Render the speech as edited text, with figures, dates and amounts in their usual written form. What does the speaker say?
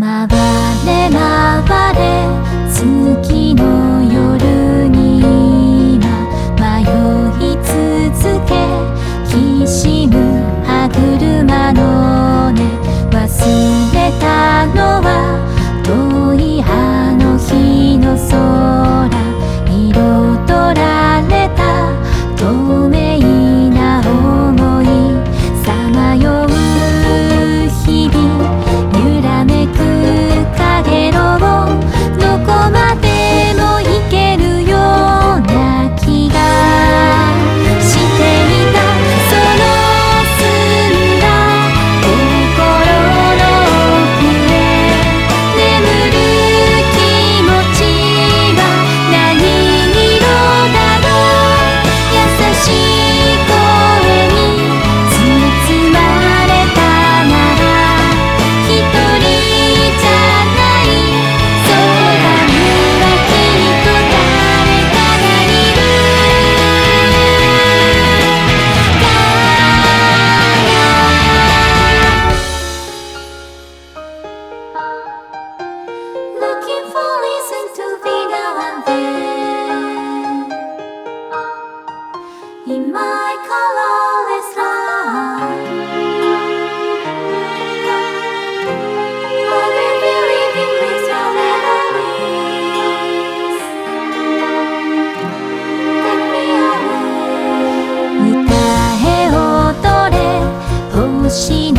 回れ回れ月の夜に今迷い続けきしむ歯車の音忘れたのは遠いあの日の空彩られた透明な想いさまよう日々揺らめく影のどこまでも行けるような気がしていたその澄んだ心の奥へ眠る気持ちは何色だろう優しい声に包まれたなら一人じゃない空にはきっと誰かがいるから Looking for reason to be now and then in my colorless life I will be living with your memories Take me away 歌え踊れ星